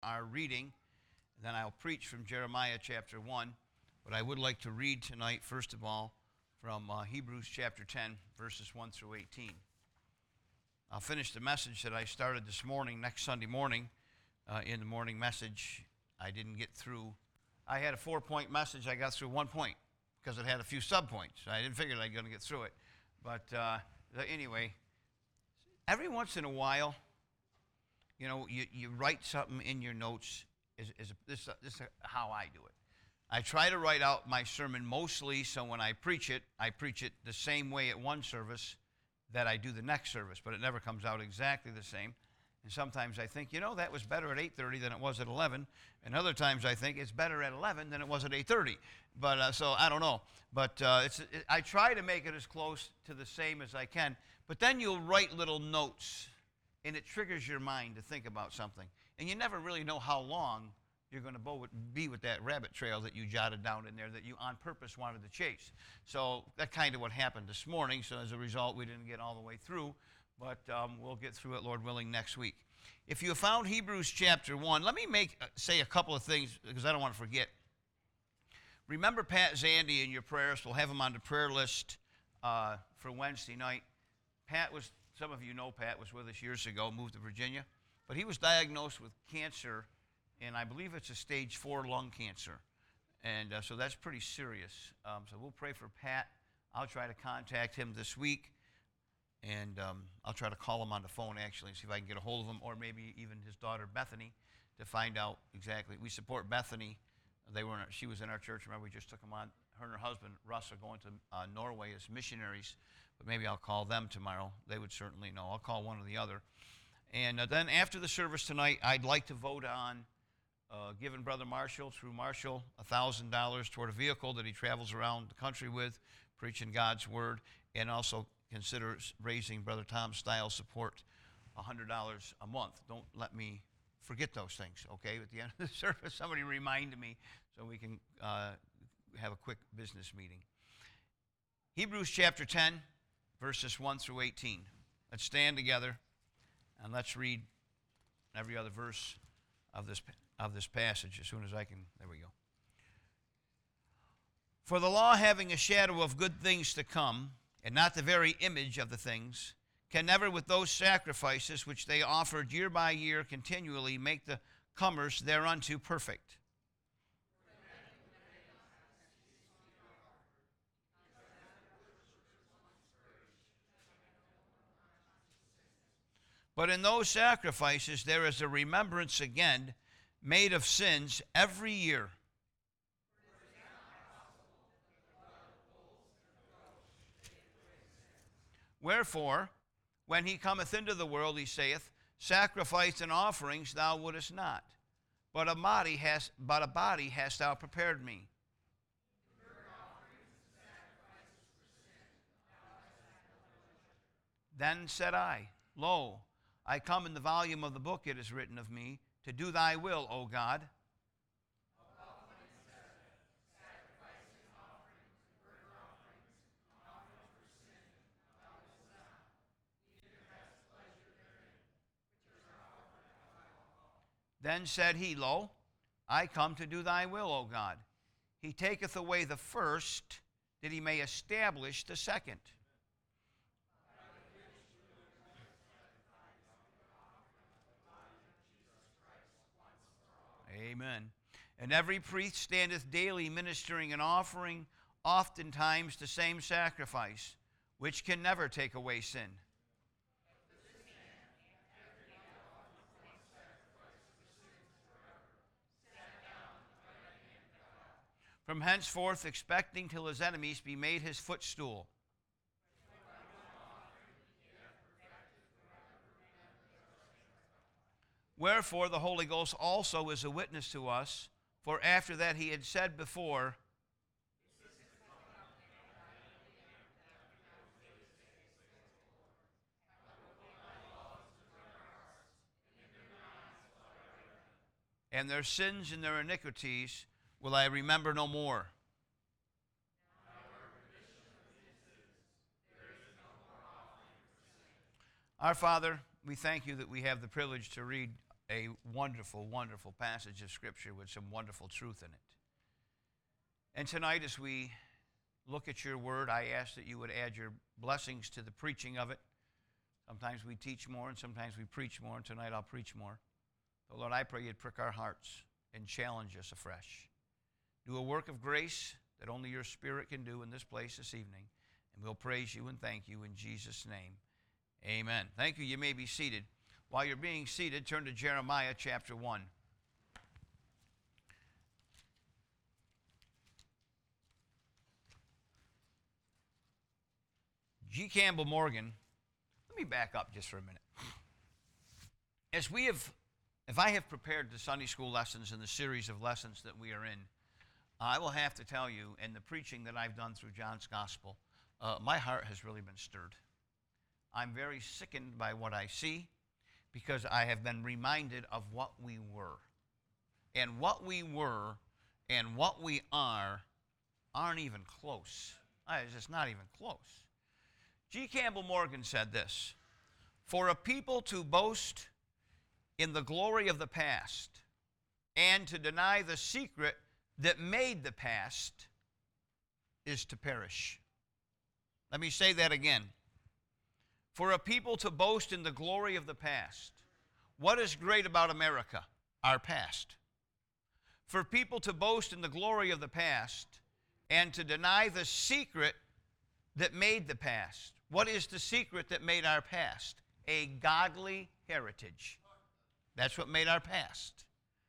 our reading, and then I'll preach from Jeremiah chapter 1. But I would like to read tonight, first of all, from Hebrews chapter 10, verses 1 through 18. I'll finish the message that I started this morning, next Sunday morning, in the morning message. I didn't get through. I had a 4-point message. I got through 1 point because it had a few subpoints. I didn't figure I was going to get through it. But anyway, every once in a while, you know, you write something in your notes. This is how I do it. I try to write out my sermon mostly so when I preach it the same way at one service that I do the next service, but it never comes out exactly the same. And sometimes I think, you know, that was better at 8:30 than it was at 11. And other times I think it's better at 11 than it was at 8:30. But so I don't know. But I try to make it as close to the same as I can. But then you'll write little notes, and it triggers your mind to think about something. And you never really know how long you're going to be with that rabbit trail that you jotted down in there that you on purpose wanted to chase. So that's kind of what happened this morning. So as a result, we didn't get all the way through, but we'll get through it, Lord willing, next week. If you found Hebrews chapter 1, let me say a couple of things because I don't want to forget. Remember Pat Zandy in your prayers. We'll have him on the prayer list for Wednesday night. Some of you know Pat was with us years ago, moved to Virginia, but he was diagnosed with cancer, and I believe it's a stage 4 lung cancer. And so that's pretty serious. So we'll pray for Pat. I'll try to contact him this week, and I'll try to call him on the phone, actually, and see if I can get a hold of him, or maybe even his daughter, Bethany, to find out exactly. We support Bethany. She was in our church. Remember, we just took them on. Her and her husband, Russ, are going to Norway as missionaries, but maybe I'll call them tomorrow. They would certainly know. I'll call one or the other. And then after the service tonight, I'd like to vote on giving Brother Marshall, through Marshall, $1,000 toward a vehicle that he travels around the country with, preaching God's word, and also consider raising Brother Tom Stiles' support $100 a month. Don't let me forget those things, okay? At the end of the service, somebody remind me so we can have a quick business meeting. Hebrews chapter 10, verses 1 through 18. Let's stand together and let's read every other verse of this passage as soon as I can. There we go. For the law, having a shadow of good things to come, and not the very image of the things, can never with those sacrifices which they offered year by year continually make the comers thereunto perfect. But in those sacrifices there is a remembrance again made of sins every year. Wherefore, when he cometh into the world, he saith, Sacrifice and offerings thou wouldest not, but a body hast thou prepared me. Then said I, Lo, I come. In the volume of the book it is written of me, to do thy will, O God. Then said he, Lo, I come to do thy will, O God. He taketh away the first, that he may establish the second. Amen. And every priest standeth daily ministering and offering oftentimes the same sacrifice, which can never take away sin. From henceforth expecting till his enemies be made his footstool. Wherefore the Holy Ghost also is a witness to us, for after that he had said before, and their sins and their iniquities will I remember no more. Our Father, we thank you that we have the privilege to read a wonderful, wonderful passage of Scripture with some wonderful truth in it. And tonight, as we look at your word, I ask that you would add your blessings to the preaching of it. Sometimes we teach more, and sometimes we preach more, and tonight I'll preach more. But Lord, I pray you'd prick our hearts and challenge us afresh. Do a work of grace that only your Spirit can do in this place this evening, and we'll praise you and thank you in Jesus' name. Amen. Thank you. You may be seated. While you're being seated, turn to Jeremiah chapter 1. G. Campbell Morgan, let me back up just for a minute. If I have prepared the Sunday school lessons and the series of lessons that we are in, I will have to tell you, in the preaching that I've done through John's Gospel, my heart has really been stirred. I'm very sickened by what I see because I have been reminded of what we were. And what we were and what we are aren't even close. It's just not even close. G. Campbell Morgan said this: "For a people to boast in the glory of the past and to deny the secret that made the past is to perish." Let me say that again. For a people to boast in the glory of the past. What is great about America? Our past. For people to boast in the glory of the past and to deny the secret that made the past. What is the secret that made our past? A godly heritage. That's what made our past.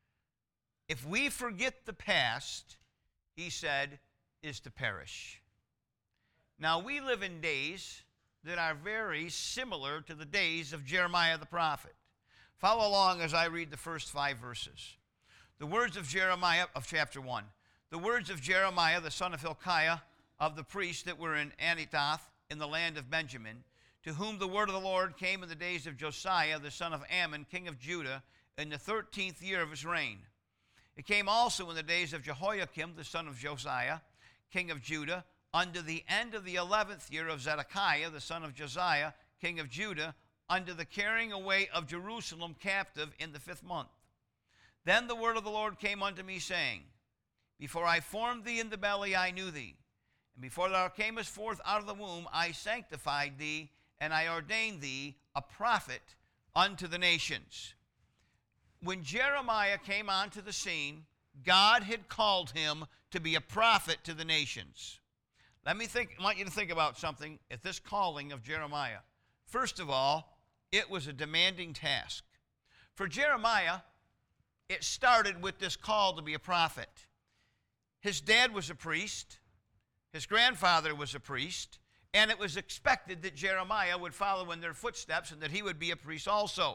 If we forget the past, he said, is to perish. Now, we live in days that are very similar to the days of Jeremiah the prophet. Follow along as I read the first 5 verses. The words of Jeremiah of chapter 1. The words of Jeremiah, the son of Hilkiah, of the priests that were in Anathoth in the land of Benjamin, to whom the word of the Lord came in the days of Josiah, the son of Ammon, king of Judah, in the 13th year of his reign. It came also in the days of Jehoiakim, the son of Josiah, king of Judah, unto the end of the 11th year of Zedekiah, the son of Josiah, king of Judah, unto the carrying away of Jerusalem captive in the 5th month. Then the word of the Lord came unto me, saying, Before I formed thee in the belly, I knew thee. And before thou camest forth out of the womb, I sanctified thee, and I ordained thee a prophet unto the nations. When Jeremiah came onto the scene, God had called him to be a prophet to the nations. I want you to think about something at this calling of Jeremiah. First of all, it was a demanding task. For Jeremiah, it started with this call to be a prophet. His dad was a priest. His grandfather was a priest. And it was expected that Jeremiah would follow in their footsteps and that he would be a priest also,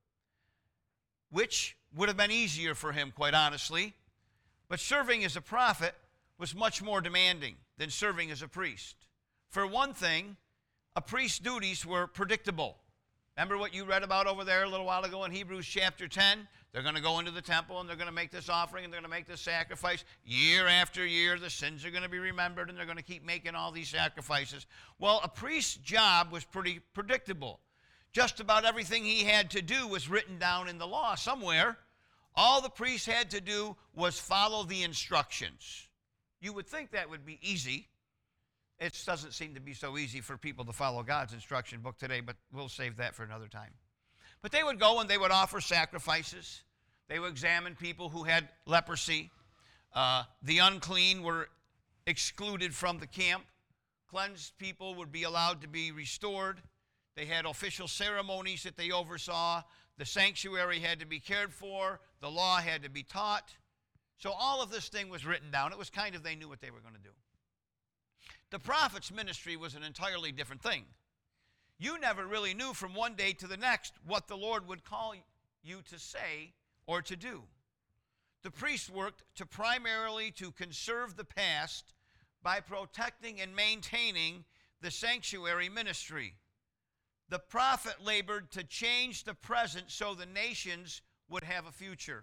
which would have been easier for him, quite honestly. But serving as a prophet was much more demanding than serving as a priest. For one thing, a priest's duties were predictable. Remember what you read about over there a little while ago in Hebrews chapter 10? They're going to go into the temple and they're going to make this offering and they're going to make this sacrifice. Year after year, the sins are going to be remembered and they're going to keep making all these sacrifices. Well, a priest's job was pretty predictable. Just about everything he had to do was written down in the law somewhere. All the priest had to do was follow the instructions. You would think that would be easy. It doesn't seem to be so easy for people to follow God's instruction book today, but we'll save that for another time. But they would go and they would offer sacrifices. They would examine people who had leprosy. The unclean were excluded from the camp. Cleansed people would be allowed to be restored. They had official ceremonies that they oversaw. The sanctuary had to be cared for. The law had to be taught. So all of this thing was written down. It was kind of, they knew what they were going to do. The prophet's ministry was an entirely different thing. You never really knew from one day to the next what the Lord would call you to say or to do. The priest worked primarily to conserve the past by protecting and maintaining the sanctuary ministry. The prophet labored to change the present so the nations would have a future.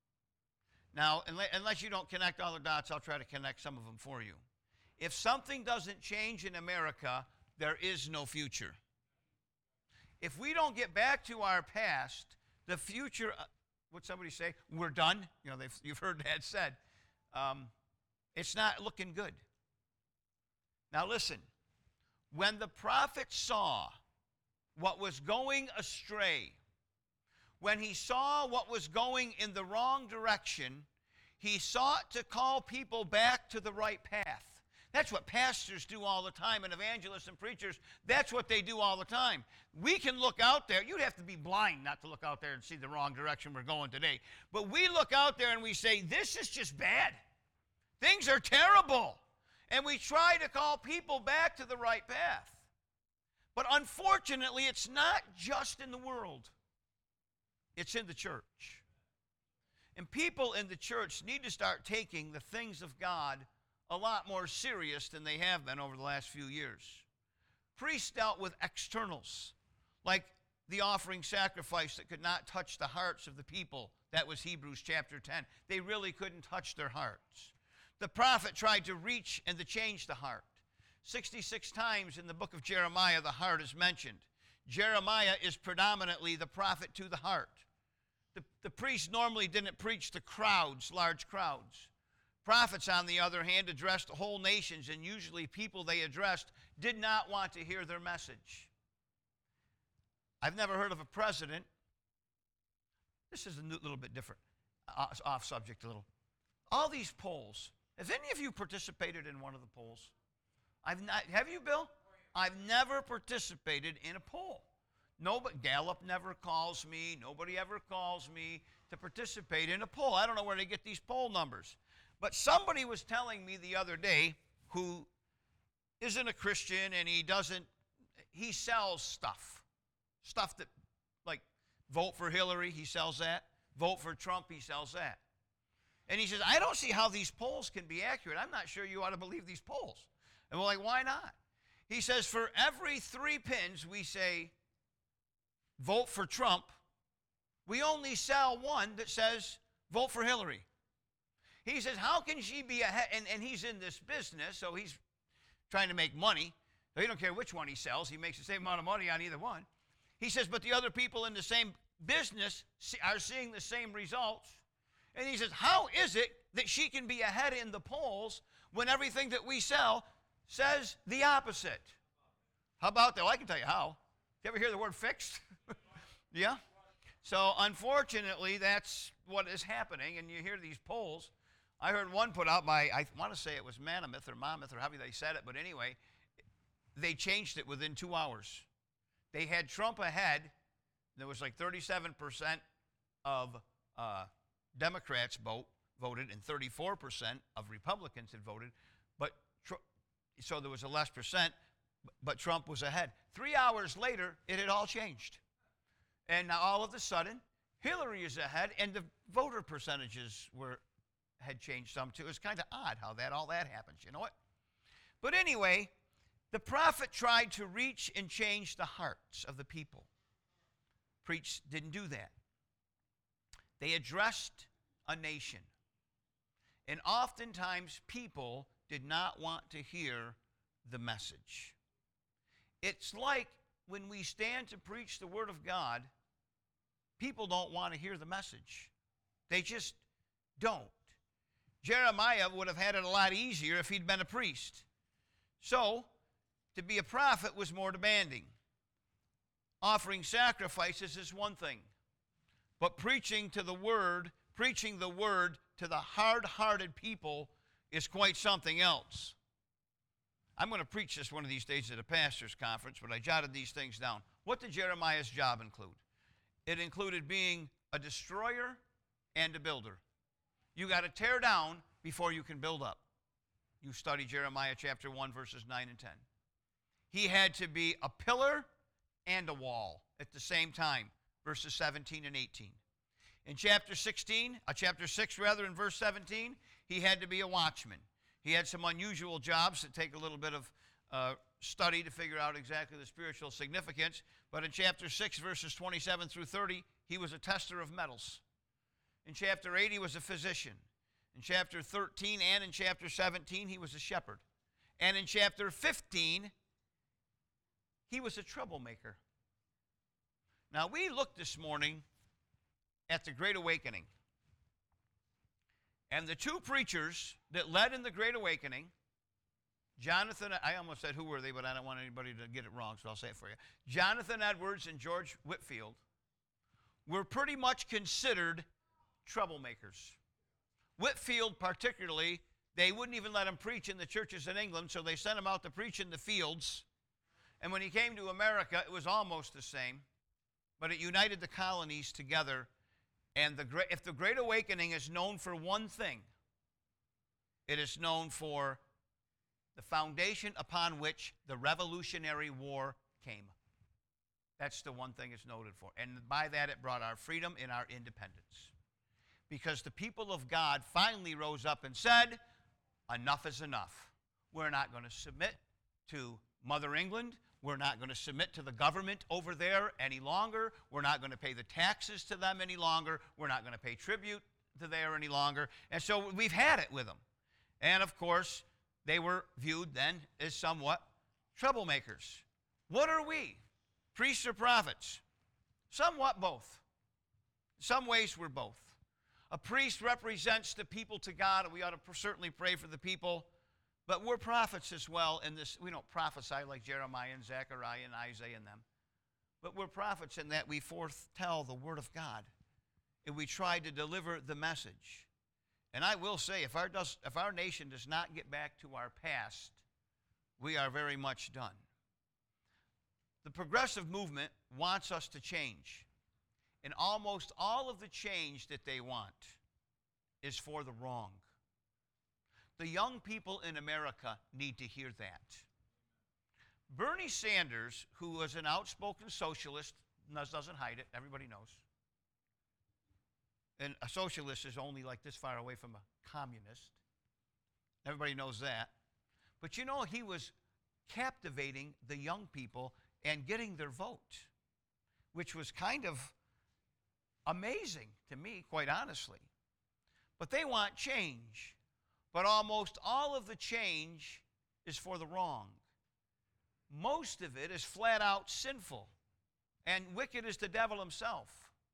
Now, unless you don't connect all the dots, I'll try to connect some of them for you. If something doesn't change in America, there is no future. If we don't get back to our past, the future what somebody say? We're done. You know, you've heard that said. It's not looking good. Now listen, when the prophet saw what was going astray, when he saw what was going in the wrong direction, he sought to call people back to the right path. That's what pastors do all the time, and evangelists and preachers, that's what they do all the time. We can look out there. You'd have to be blind not to look out there and see the wrong direction we're going today. But we look out there and we say, this is just bad. Things are terrible. And we try to call people back to the right path. But unfortunately, it's not just in the world. It's in the church. And people in the church need to start taking the things of God a lot more serious than they have been over the last few years. Priests dealt with externals, like the offering sacrifice that could not touch the hearts of the people. That was Hebrews chapter 10. They really couldn't touch their hearts. The prophet tried to reach and to change the heart. 66 times in the book of Jeremiah, the heart is mentioned. Jeremiah is predominantly the prophet to the heart. The priests normally didn't preach to crowds, large crowds. Prophets, on the other hand, addressed whole nations, and usually people they addressed did not want to hear their message. I've never heard of a president. This is a little bit different, off subject a little. All these polls. Have any of you participated in one of the polls? I've not. Have you, Bill? I've never participated in a poll. Nobody, Gallup never calls me. Nobody ever calls me to participate in a poll. I don't know where they get these poll numbers. But somebody was telling me the other day who isn't a Christian, and he sells stuff. Stuff that, like, vote for Hillary, he sells that. Vote for Trump, he sells that. And he says, I don't see how these polls can be accurate. I'm not sure you ought to believe these polls. And we're like, why not? He says, for every 3 pins we say, vote for Trump, we only sell one that says, vote for Hillary. He says, how can she be ahead? And he's in this business, so he's trying to make money. So he don't care which one he sells. He makes the same amount of money on either one. He says, but the other people in the same business are seeing the same results. And he says, how is it that she can be ahead in the polls when everything that we sell says the opposite? How about that? Well, I can tell you how. You ever hear the word fixed? Yeah? So unfortunately, that's what is happening, and you hear these polls. I heard one put out by, I want to say it was Mammoth or however they said it, but anyway, they changed it within 2 hours. They had Trump ahead. There was like 37% of Democrats voted and 34% of Republicans had voted, but so there was a less percent, but Trump was ahead. 3 hours later, it had all changed. And now all of a sudden, Hillary is ahead, and the voter percentages had changed some too. It's kind of odd how all that happens, you know what? But anyway, the prophet tried to reach and change the hearts of the people. Priests didn't do that. They addressed a nation. And oftentimes people did not want to hear the message. It's like when we stand to preach the Word of God, people don't want to hear the message. They just don't. Jeremiah would have had it a lot easier if he'd been a priest. So, to be a prophet was more demanding. Offering sacrifices is one thing, but preaching the word to the hard-hearted people is quite something else. I'm going to preach this one of these days at a pastor's conference, but I jotted these things down. What did Jeremiah's job include? It included being a destroyer and a builder. You got to tear down before you can build up. You study Jeremiah chapter 1, verses 9 and 10. He had to be a pillar and a wall at the same time, verses 17 and 18. In chapter 6, in verse 17, he had to be a watchman. He had some unusual jobs that take a little bit of study to figure out exactly the spiritual significance. But in chapter 6, verses 27 through 30, he was a tester of metals. In chapter 8, he was a physician. In chapter 13 and in chapter 17, he was a shepherd. And in chapter 15, he was a troublemaker. Now, we looked this morning at the Great Awakening. And the two preachers that led in the Great Awakening, Jonathan, I almost said who were they, but I don't want anybody to get it wrong, so I'll say it for you. Jonathan Edwards and George Whitefield were pretty much considered troublemakers. Whitefield particularly, they wouldn't even let him preach in the churches in England, so they sent him out to preach in the fields. And when he came to America, it was almost the same, but it united the colonies together. And if the Great Awakening is known for one thing, it is known for the foundation upon which the Revolutionary War came. That's the one thing it's noted for. And by that, it brought our freedom and our independence. Because the people of God finally rose up and said, enough is enough. We're not going to submit to Mother England. We're not going to submit to the government over there any longer. We're not going to pay the taxes to them any longer. We're not going to pay tribute to there any longer. And so we've had it with them. And of course, they were viewed then as somewhat troublemakers. What are we? Priests or prophets? Somewhat both. In some ways, we're both. A priest represents the people to God, and we ought to certainly pray for the people. But we're prophets as well in this. We don't prophesy like Jeremiah and Zechariah and Isaiah and them. But we're prophets in that we foretell the word of God. And we try to deliver the message. And I will say, if our nation does not get back to our past, we are very much done. The progressive movement wants us to change. And almost all of the change that they want is for the wrong. The young people in America need to hear that. Bernie Sanders, who was an outspoken socialist, doesn't hide it, everybody knows. And a socialist is only like this far away from a communist. Everybody knows that. But you know, he was captivating the young people and getting their vote, which was kind of amazing to me, quite honestly. But they want change. But almost all of the change is for the wrong. Most of it is flat out sinful. And wicked is the devil himself.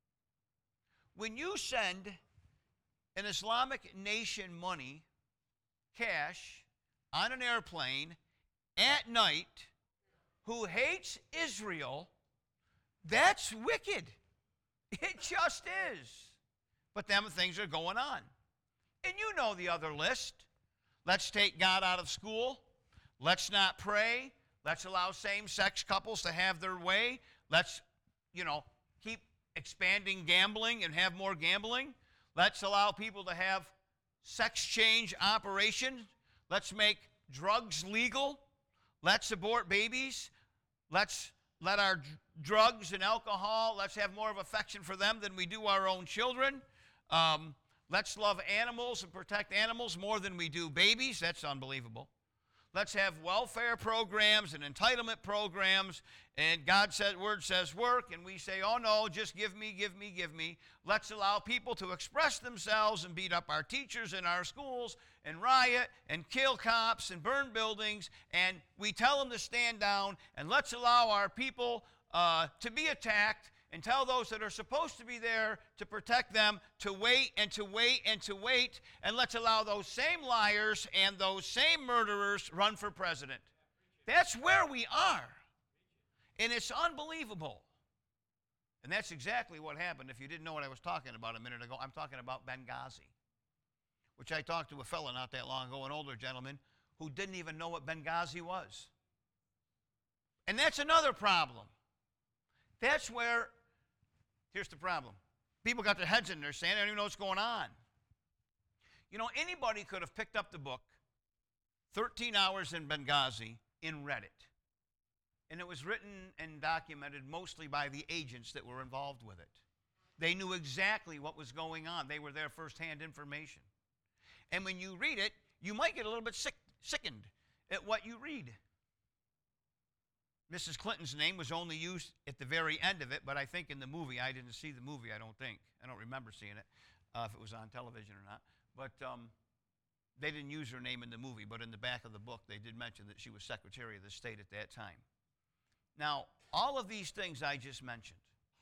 When you send an Islamic nation money, cash, on an airplane at night, who hates Israel, that's wicked. It just is. But them things are going on. And you know the other list. Let's take God out of school. Let's not pray. Let's allow same-sex couples to have their way. Let's, keep expanding gambling and have more gambling. Let's allow people to have sex change operations. Let's make drugs legal. Let's abort babies. Let's let our drugs and alcohol, let's have more of affection for them than we do our own children. Let's love animals and protect animals more than we do babies. That's unbelievable. Let's have welfare programs and entitlement programs. And God's word says work, and we say, oh no, just give me, give me, give me. Let's allow people to express themselves and beat up our teachers in our schools and riot and kill cops and burn buildings. And we tell them to stand down, and let's allow our people to be attacked, and tell those that are supposed to be there to protect them to wait and to wait and to wait, and let's allow those same liars and those same murderers run for president. That's where we are. And it's unbelievable. And that's exactly what happened. If you didn't know what I was talking about a minute ago, I'm talking about Benghazi, which I talked to a fellow not that long ago, an older gentleman, who didn't even know what Benghazi was. And that's another problem. That's where, here's the problem. People got their heads in their sand. They don't even know what's going on. Anybody could have picked up the book, 13 Hours in Benghazi, and read it. And it was written and documented mostly by the agents that were involved with it. They knew exactly what was going on. They were there firsthand information. And when you read it, you might get a little bit sickened at what you read. Mrs. Clinton's name was only used at the very end of it, but I think in the movie, I didn't see the movie, I don't think. I don't remember seeing it, if it was on television or not. But they didn't use her name in the movie, but in the back of the book, they did mention that she was Secretary of the State at that time. Now, all of these things I just mentioned,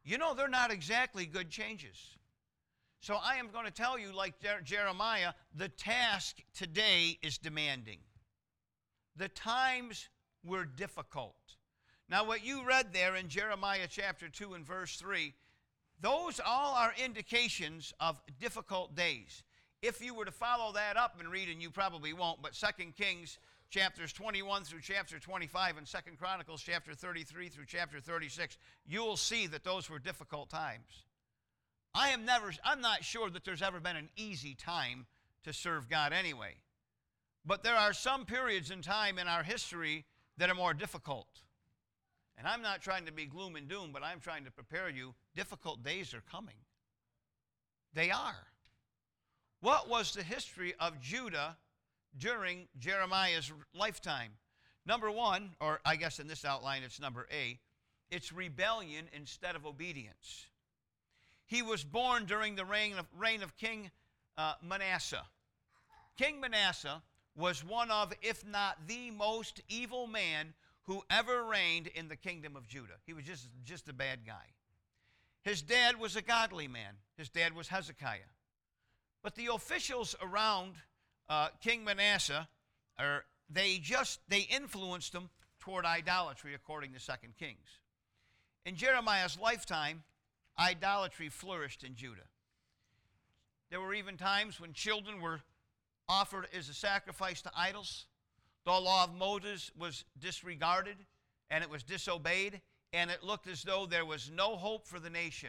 you know they're not exactly good changes. So I am going to tell you, like Jeremiah, the task today is demanding. The times were difficult. Now, what you read there in Jeremiah chapter 2 and verse 3, those all are indications of difficult days. If you were to follow that up and read, and you probably won't, but 2 Kings chapters 21 through chapter 25 and 2 Chronicles chapter 33 through chapter 36, you'll see that those were difficult times. I'm not sure that there's ever been an easy time to serve God anyway. But there are some periods in time in our history that are more difficult. And I'm not trying to be gloom and doom, but I'm trying to prepare you. Difficult days are coming. They are. What was the history of Judah during Jeremiah's lifetime? Number one, or I guess in this outline it's number A, it's rebellion instead of obedience. He was born during the reign of King Manasseh. King Manasseh was one of, if not the most evil man who ever reigned in the kingdom of Judah. He was just a bad guy. His dad was a godly man. His dad was Hezekiah. But the officials around King Manasseh, they influenced him toward idolatry, according to 2 Kings. In Jeremiah's lifetime, idolatry flourished in Judah. There were even times when children were offered as a sacrifice to idols. The law of Moses was disregarded, and it was disobeyed, and it looked as though there was no hope for the nation.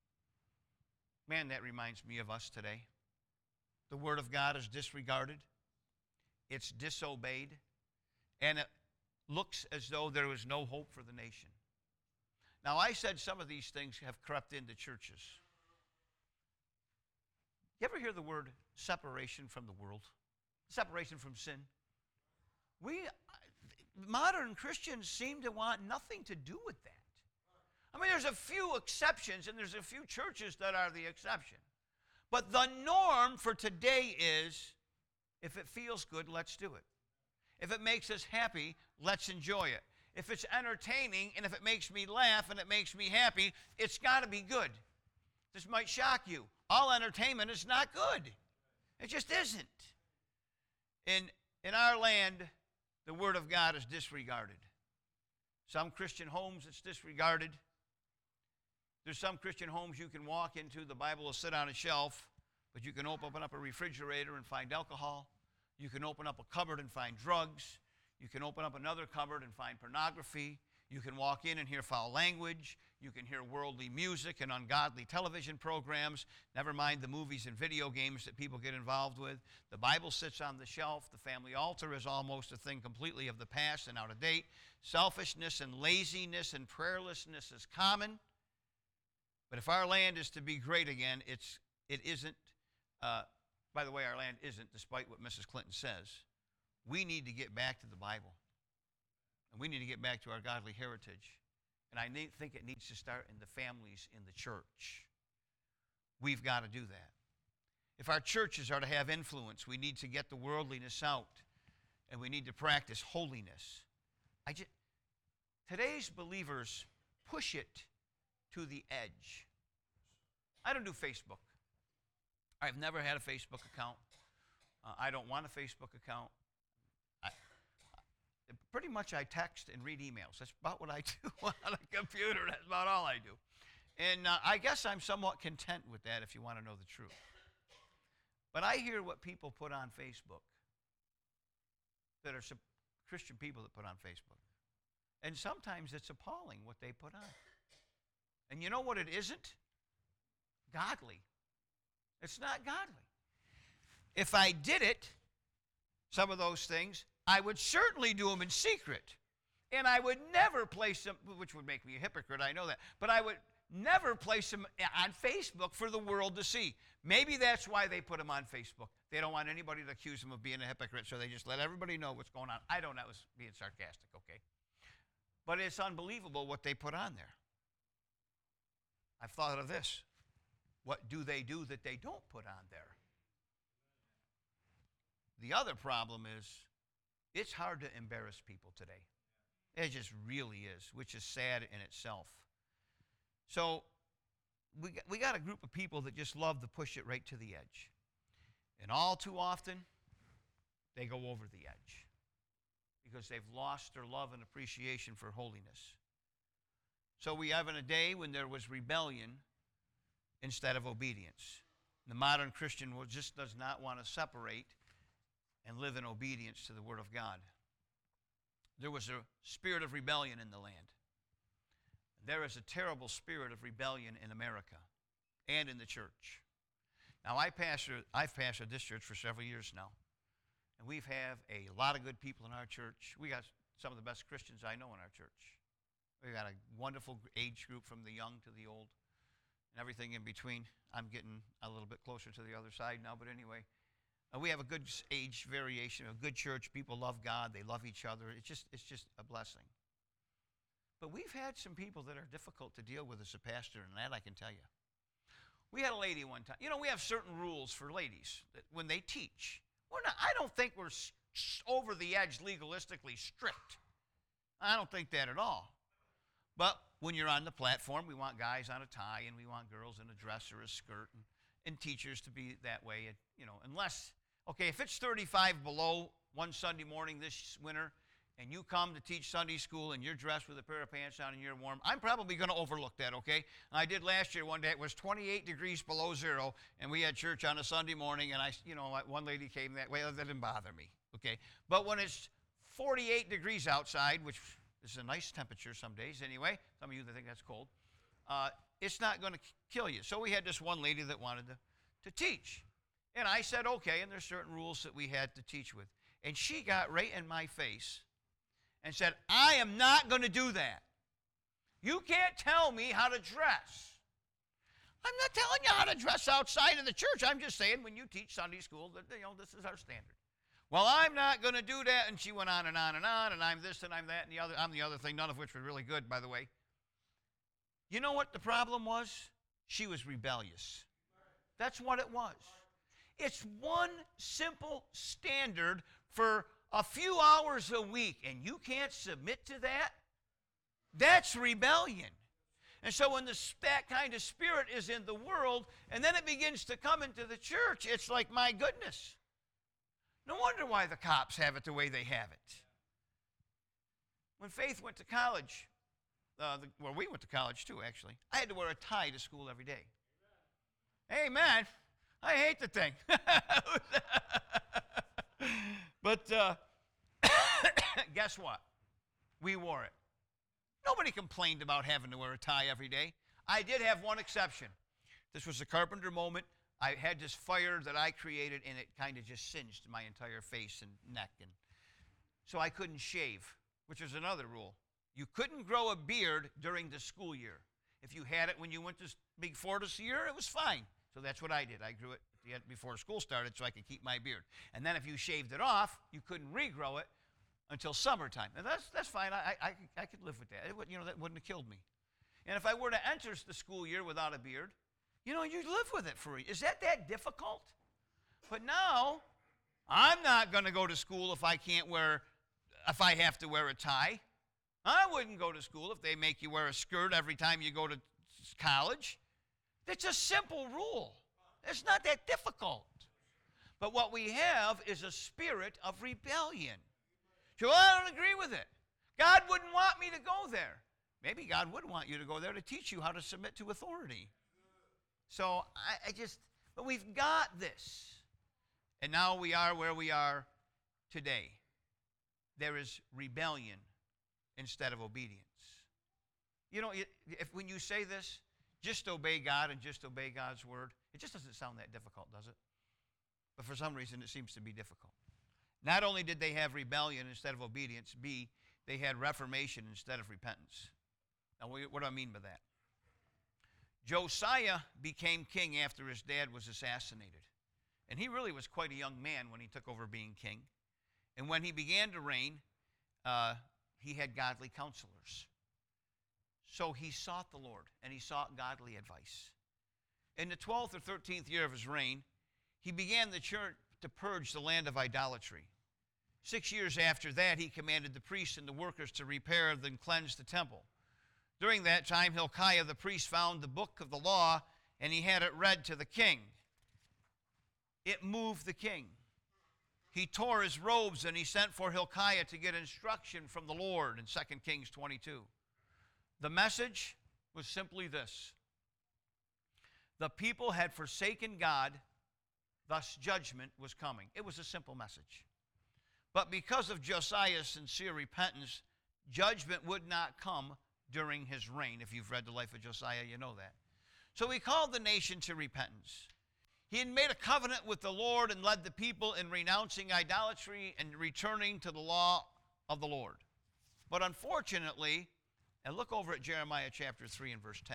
Man, that reminds me of us today. The Word of God is disregarded, it's disobeyed, and it looks as though there was no hope for the nation. Now, I said some of these things have crept into churches. You ever hear the word separation from the world? Separation from sin? Modern Christians seem to want nothing to do with that. I mean, there's a few exceptions, and there's a few churches that are the exception. But the norm for today is, if it feels good, let's do it. If it makes us happy, let's enjoy it. If it's entertaining, and if it makes me laugh, and it makes me happy, it's got to be good. This might shock you. All entertainment is not good. It just isn't. In our land, the Word of God is disregarded. Some Christian homes, it's disregarded. There's some Christian homes you can walk into, the Bible will sit on a shelf, but you can open up a refrigerator and find alcohol. You can open up a cupboard and find drugs. You can open up another cupboard and find pornography. You can walk in and hear foul language. You can hear worldly music and ungodly television programs, never mind the movies and video games that people get involved with. The Bible sits on the shelf. The family altar is almost a thing completely of the past and out of date. Selfishness and laziness and prayerlessness is common. But if our land is to be great again, it isn't. By the way, our land isn't, despite what Mrs. Clinton says. We need to get back to the Bible. And we need to get back to our godly heritage. And I think it needs to start in the families in the church. We've got to do that. If our churches are to have influence, we need to get the worldliness out. And we need to practice holiness. Today's believers push it to the edge. I don't do Facebook. I've never had a Facebook account. I don't want a Facebook account. Pretty much I text and read emails. That's about what I do on a computer. That's about all I do. And I guess I'm somewhat content with that if you want to know the truth. But I hear what people put on Facebook that are some Christian people that put on Facebook. And sometimes it's appalling what they put on. And you know what it isn't? Godly. It's not godly. If I did it, some of those things, I would certainly do them in secret. And I would never place them, which would make me a hypocrite, I know that, but I would never place them on Facebook for the world to see. Maybe that's why they put them on Facebook. They don't want anybody to accuse them of being a hypocrite, so they just let everybody know what's going on. I don't know, I was being sarcastic, okay? But it's unbelievable what they put on there. I've thought of this. What do they do that they don't put on there? The other problem is, it's hard to embarrass people today. It just really is, which is sad in itself. So we got a group of people that just love to push it right to the edge. And all too often, they go over the edge because they've lost their love and appreciation for holiness. So we have in a day when there was rebellion instead of obedience. The modern Christian just does not want to separate and live in obedience to the Word of God. There was a spirit of rebellion in the land. There is a terrible spirit of rebellion in America and in the church. Now, I've pastored this church for several years now, and we've have a lot of good people in our church. We got some of the best Christians I know in our church. We've got a wonderful age group from the young to the old and everything in between. I'm getting a little bit closer to the other side now, but anyway. We have a good age variation, a good church. People love God. They love each other. It's just a blessing. But we've had some people that are difficult to deal with as a pastor, and that I can tell you. We had a lady one time. You know, we have certain rules for ladies that when they teach. I don't think we're over the edge legalistically strict. I don't think that at all. But when you're on the platform, we want guys on a tie, and we want girls in a dress or a skirt, and teachers to be that way. You know, unless, okay, if it's 35 below one Sunday morning this winter, and you come to teach Sunday school and you're dressed with a pair of pants on and you're warm, I'm probably going to overlook that, okay? I did last year one day. It was 28 degrees below zero, and we had church on a Sunday morning, and one lady came that way. That didn't bother me, okay? But when it's 48 degrees outside, which is a nice temperature some days anyway, some of you that think that's cold, it's not going to kill you. So we had this one lady that wanted to teach. And I said, okay, and there's certain rules that we had to teach with. And she got right in my face and said, I am not going to do that. You can't tell me how to dress. I'm not telling you how to dress outside of the church. I'm just saying when you teach Sunday school, that this is our standard. Well, I'm not going to do that. And she went on and on and on, and I'm this and I'm that and the other. I'm the other thing, none of which were really good, by the way. You know what the problem was? She was rebellious. That's what it was. It's one simple standard for a few hours a week, and you can't submit to that? That's rebellion. And so when that kind of spirit is in the world, and then it begins to come into the church, it's like, my goodness. No wonder why the cops have it the way they have it. When Faith went to college, we went to college too, actually. I had to wear a tie to school every day. Amen. I hate the thing. But guess what? We wore it. Nobody complained about having to wear a tie every day. I did have one exception. This was a carpenter moment. I had this fire that I created, and it kind of just singed my entire face and neck. And so I couldn't shave, which is another rule. You couldn't grow a beard during the school year. If you had it when you went to Big Four this year, it was fine. So that's what I did. I grew it before school started so I could keep my beard. And then if you shaved it off, you couldn't regrow it until summertime. And that's fine. I could live with that. That wouldn't have killed me. And if I were to enter the school year without a beard, you'd live with it for a year. Is that difficult? But now, I'm not going to go to school if I have to wear a tie. I wouldn't go to school if they make you wear a skirt every time you go to college. It's a simple rule. It's not that difficult. But what we have is a spirit of rebellion. So I don't agree with it. God wouldn't want me to go there. Maybe God would want you to go there to teach you how to submit to authority. So but we've got this. And now we are where we are today. There is rebellion instead of obedience. When you say this, just obey God and just obey God's word, it just doesn't sound that difficult, does it? But for some reason, it seems to be difficult. Not only did they have rebellion instead of obedience, they had reformation instead of repentance. Now, what do I mean by that? Josiah became king after his dad was assassinated. And he really was quite a young man when he took over being king. And when he began to reign, he had godly counselors. So he sought the Lord, and he sought godly advice. In the 12th or 13th year of his reign, he began the church to purge the land of idolatry. 6 years after that, he commanded the priests and the workers to repair and cleanse the temple. During that time, Hilkiah the priest found the book of the law, and he had it read to the king. It moved the king. He tore his robes, and he sent for Hilkiah to get instruction from the Lord in 2 Kings 22. The message was simply this: the people had forsaken God, thus judgment was coming. It was a simple message. But because of Josiah's sincere repentance, judgment would not come during his reign. If you've read the life of Josiah, you know that. So he called the nation to repentance. He had made a covenant with the Lord and led the people in renouncing idolatry and returning to the law of the Lord. But unfortunately, and look over at Jeremiah chapter 3 and verse 10.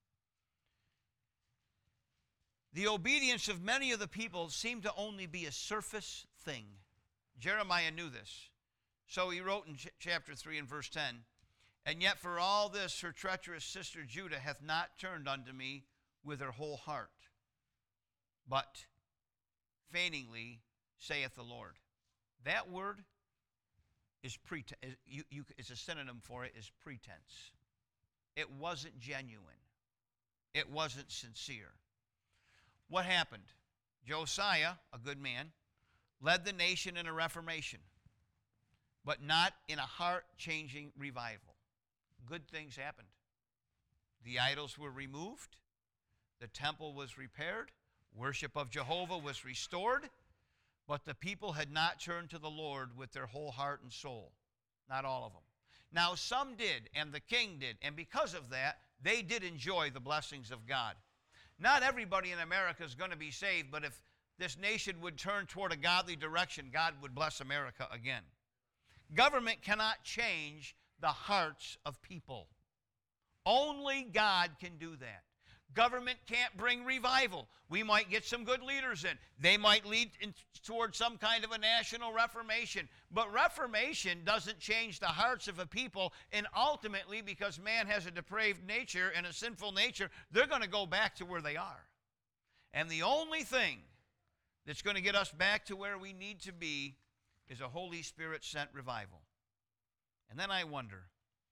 The obedience of many of the people seemed to only be a surface thing. Jeremiah knew this. So he wrote in chapter 3 and verse 10, "And yet for all this her treacherous sister Judah hath not turned unto me with her whole heart, but feigningly saith the Lord." That word is is a synonym for it is pretense. It wasn't genuine. It wasn't sincere. What happened? Josiah, a good man, led the nation in a reformation, but not in a heart-changing revival. Good things happened. The idols were removed. The temple was repaired. Worship of Jehovah was restored. But the people had not turned to the Lord with their whole heart and soul. Not all of them. Now some did, and the king did. And because of that, they did enjoy the blessings of God. Not everybody in America is going to be saved, but if this nation would turn toward a godly direction, God would bless America again. Government cannot change the hearts of people. Only God can do that. Government can't bring revival. We might get some good leaders in. They might lead towards some kind of a national reformation. But reformation doesn't change the hearts of a people. And ultimately, because man has a depraved nature and a sinful nature, they're going to go back to where they are. And the only thing that's going to get us back to where we need to be is a Holy Spirit-sent revival. And then I wonder,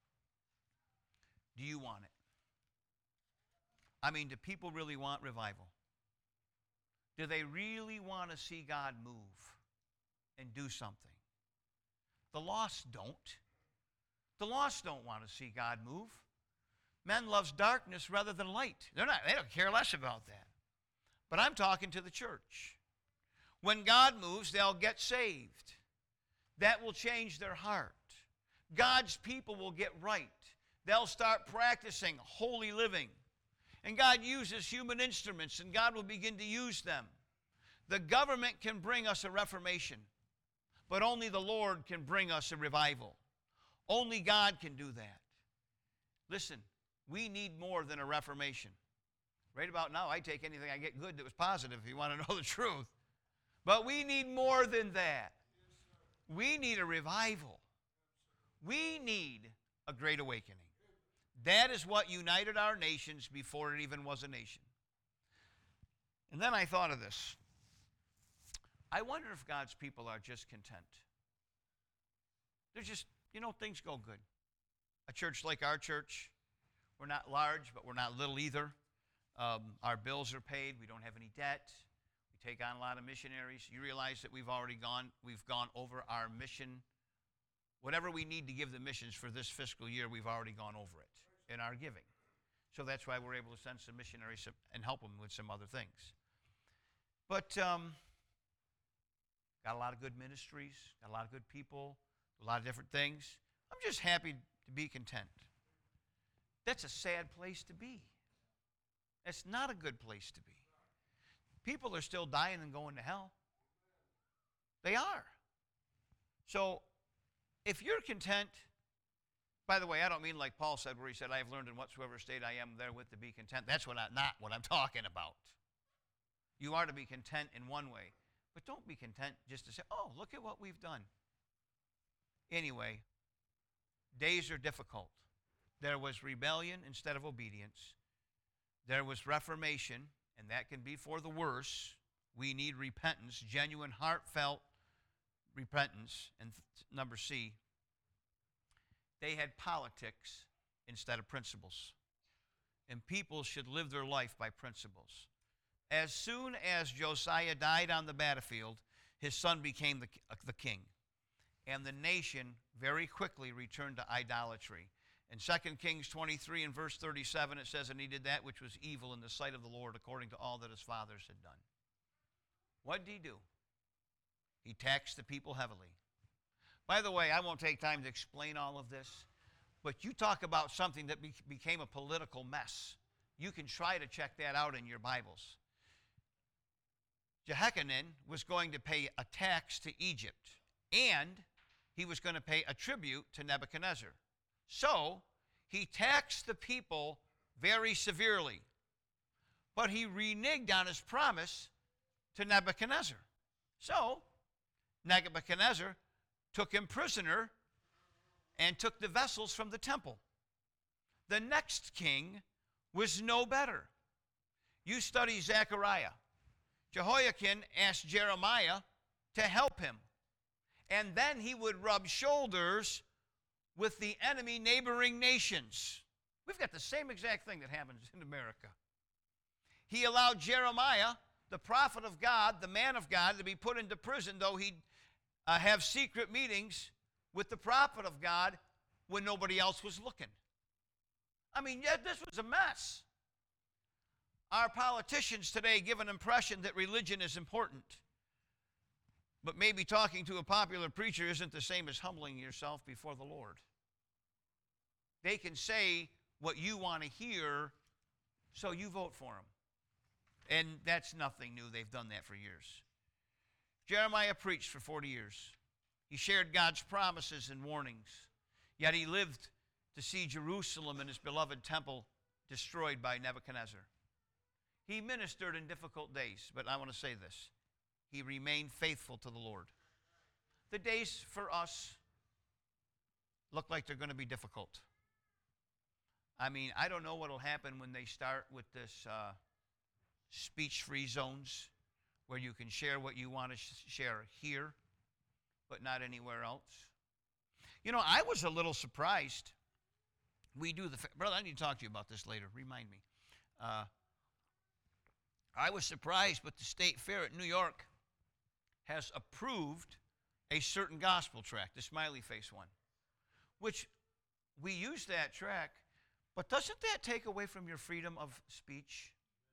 do you want it? I mean, do people really want revival? Do they really want to see God move and do something? The lost don't. The lost don't want to see God move. Men loves darkness rather than light. They don't care less about that. But I'm talking to the church. When God moves, they'll get saved. That will change their heart. God's people will get right. They'll start practicing holy living. And God uses human instruments, and God will begin to use them. The government can bring us a reformation, but only the Lord can bring us a revival. Only God can do that. Listen, we need more than a reformation. Right about now, I take anything I get good that was positive, if you want to know the truth. But we need more than that. We need a revival. We need a great awakening. That is what united our nations before it even was a nation. And then I thought of this. I wonder if God's people are just content. They're just, things go good. A church like our church, we're not large, but we're not little either. Our bills are paid. We don't have any debt. We take on a lot of missionaries. You realize that we've gone over our mission. Whatever we need to give the missions for this fiscal year, we've already gone over it in our giving. So that's why we're able to send some missionaries and help them with some other things. But got a lot of good ministries, got a lot of good people, a lot of different things. I'm just happy to be content. That's a sad place to be. That's not a good place to be. People are still dying and going to hell. They are. So if you're content, by the way, I don't mean like Paul said, where he said, I have learned in whatsoever state I am therewith to be content. That's not what I'm talking about. You are to be content in one way, but don't be content just to say, oh, look at what we've done. Anyway, days are difficult. There was rebellion instead of obedience. There was reformation, and that can be for the worse. We need repentance, genuine, heartfelt repentance. And number C, they had politics instead of principles. And people should live their life by principles. As soon as Josiah died on the battlefield, his son became the king. And the nation very quickly returned to idolatry. In 2 Kings 23 and verse 37, it says, "And he did that which was evil in the sight of the Lord, according to all that his fathers had done." What did he do? He taxed the people heavily. By the way, I won't take time to explain all of this, but you talk about something that became a political mess. You can try to check that out in your Bibles. Jehoiakim was going to pay a tax to Egypt, and he was going to pay a tribute to Nebuchadnezzar. So he taxed the people very severely, but he reneged on his promise to Nebuchadnezzar. So Nebuchadnezzar took him prisoner and took the vessels from the temple. The next king was no better. You study Zechariah. Jehoiakim asked Jeremiah to help him, and then he would rub shoulders with the enemy neighboring nations. We've got the same exact thing that happens in America. He allowed Jeremiah, the prophet of God, the man of God, to be put into prison, though he'd have secret meetings with the prophet of God when nobody else was looking. I mean, yet this was a mess. Our politicians today give an impression that religion is important. But maybe talking to a popular preacher isn't the same as humbling yourself before the Lord. They can say what you want to hear, so you vote for them. And that's nothing new. They've done that for years. Jeremiah preached for 40 years. He shared God's promises and warnings. Yet he lived to see Jerusalem and his beloved temple destroyed by Nebuchadnezzar. He ministered in difficult days, but I want to say this. He remained faithful to the Lord. The days for us look like they're going to be difficult. I mean, I don't know what will happen when they start with this speech-free zones where you can share what you want to share here, but not anywhere else. You know, I was a little surprised. Brother, I need to talk to you about this later. Remind me. I was surprised, but the State Fair at New York has approved a certain gospel tract, the smiley face one, which we use that tract, but doesn't that take away from your freedom of speech?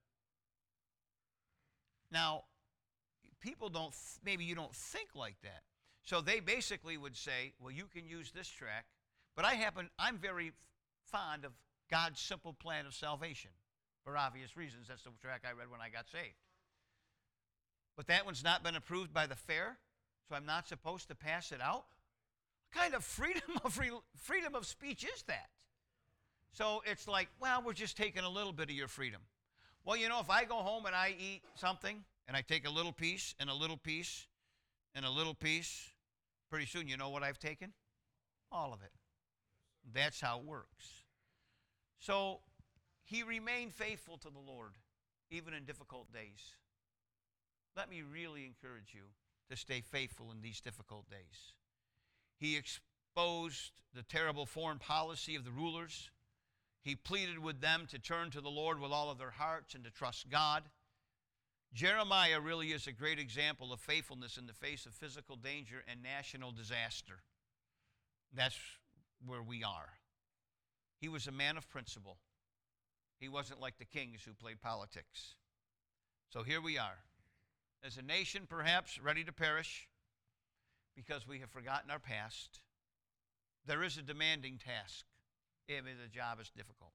Now, people don't, maybe you don't think like that. So they basically would say, well, you can use this tract, but I'm very fond of God's simple plan of salvation. For obvious reasons, that's the tract I read when I got saved. But that one's not been approved by the fair, so I'm not supposed to pass it out? What kind of freedom of speech is that? So it's like, well, we're just taking a little bit of your freedom. Well, you know, if I go home and I eat something, and I take a little piece, and a little piece, and a little piece, pretty soon you know what I've taken? All of it. That's how it works. So he remained faithful to the Lord, even in difficult days. Let me really encourage you to stay faithful in these difficult days. He exposed the terrible foreign policy of the rulers. He pleaded with them to turn to the Lord with all of their hearts and to trust God. Jeremiah really is a great example of faithfulness in the face of physical danger and national disaster. That's where we are. He was a man of principle. He wasn't like the kings who played politics. So here we are, as a nation perhaps ready to perish because we have forgotten our past. There is a demanding task. I mean, the job is difficult.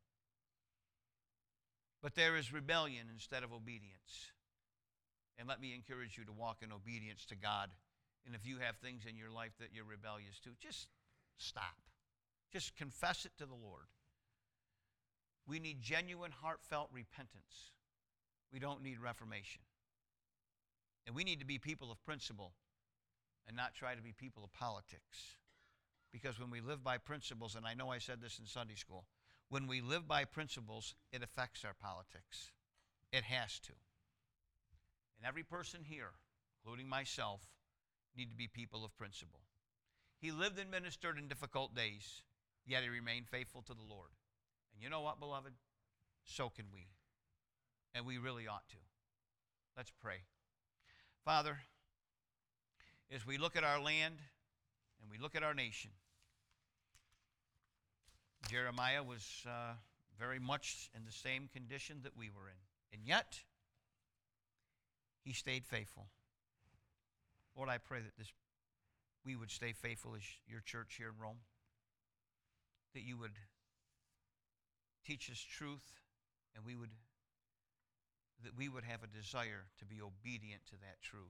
But there is rebellion instead of obedience. And let me encourage you to walk in obedience to God. And if you have things in your life that you're rebellious to, just stop. Just confess it to the Lord. We need genuine, heartfelt repentance. We don't need reformation. And we need to be people of principle and not try to be people of politics. Because when we live by principles, and I know I said this in Sunday school, when we live by principles, it affects our politics. It has to. And every person here, including myself, need to be people of principle. He lived and ministered in difficult days, yet he remained faithful to the Lord. And you know what, beloved? So can we. And we really ought to. Let's pray. Father, as we look at our land and we look at our nation, Jeremiah was very much in the same condition that we were in. And yet, he stayed faithful. Lord, I pray that we would stay faithful as your church here in Rome, that you would teach us truth, and that we would have a desire to be obedient to that truth.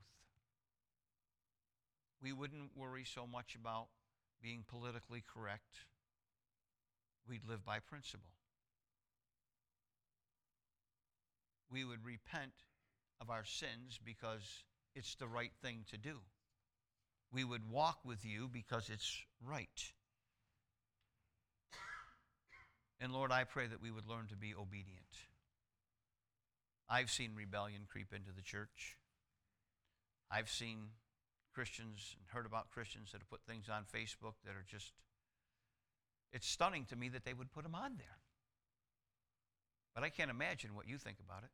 We wouldn't worry so much about being politically correct. We'd live by principle. We would repent of our sins because it's the right thing to do. We would walk with you because it's right. And Lord, I pray that we would learn to be obedient. I've seen rebellion creep into the church. I've seen Christians and heard about Christians that have put things on Facebook that are just, it's stunning to me that they would put them on there. But I can't imagine what you think about it.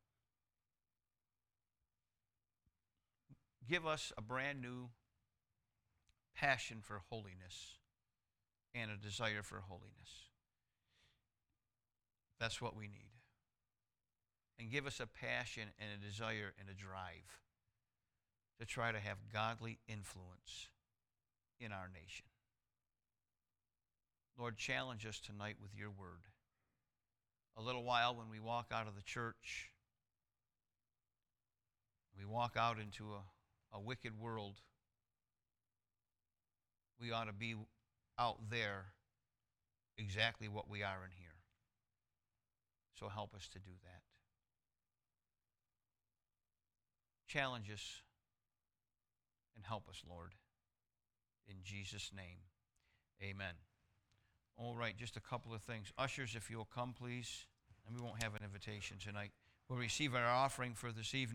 Give us a brand new passion for holiness and a desire for holiness. That's what we need. And give us a passion and a desire and a drive to try to have godly influence in our nation. Lord, challenge us tonight with your word. A little while when we walk out of the church, we walk out into a wicked world, we ought to be out there exactly what we are in here. So help us to do that. Challenge us and help us, Lord. In Jesus' name, amen. All right, just a couple of things. Ushers, if you'll come, please. And we won't have an invitation tonight. We'll receive our offering for this evening.